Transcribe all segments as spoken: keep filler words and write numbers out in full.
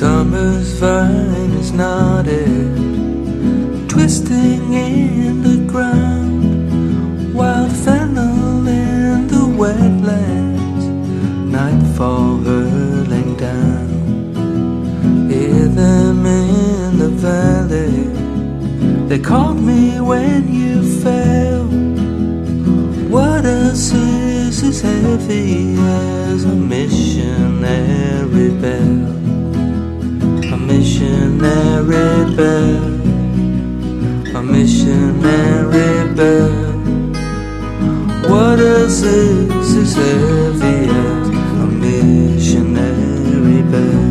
Summer's vine is knotted, twisting in the ground, wild fennel in the wetlands, nightfall hurling down. Hear them in the valley, they called me when you fell. What else is as heavy as a missionary bell? A missionary bell, a missionary bell. What else is as heavy as a missionary bell?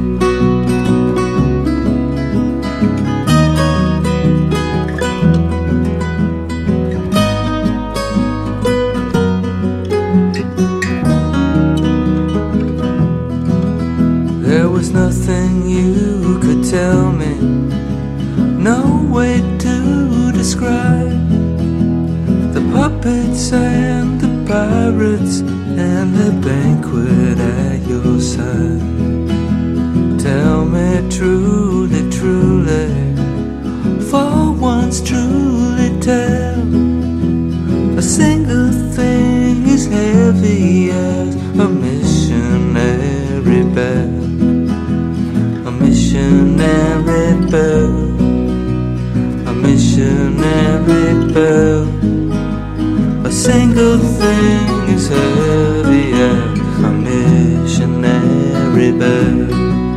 There was nothing you could tell me, no way to describe the puppets and the pirates and the banquet at your side. Tell me truly, truly, for once truly tell, a single thing is heavy as a missionary bell. A missionary bell, a missionary bell. A single thing is heavy as a missionary bell.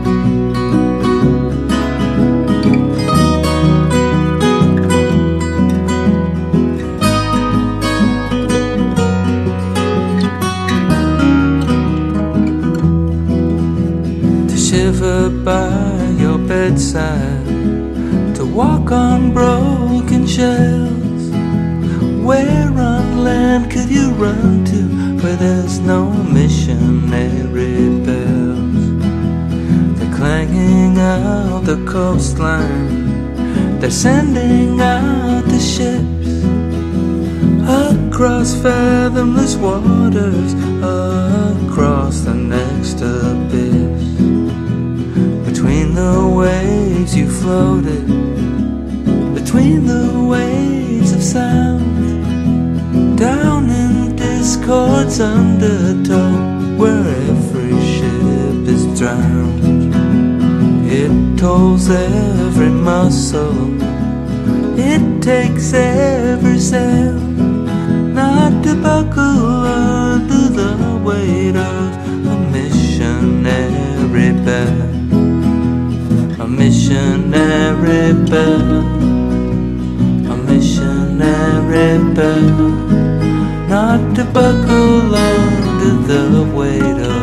Shiver by your bedside, to walk on broken shells. Where on land could you run to where there's no missionary bells? They're clanging out the coastline, they're sending out the ships across fathomless waters, across the next abyss. Between the waves you floated, between the waves of sound, down in discord's undertow, where every ship is drowned. It tolls every muscle, it takes every sail, not to buckle under the weight of a missionary bell. A missionary bell, a missionary bell, not to buckle under the weight of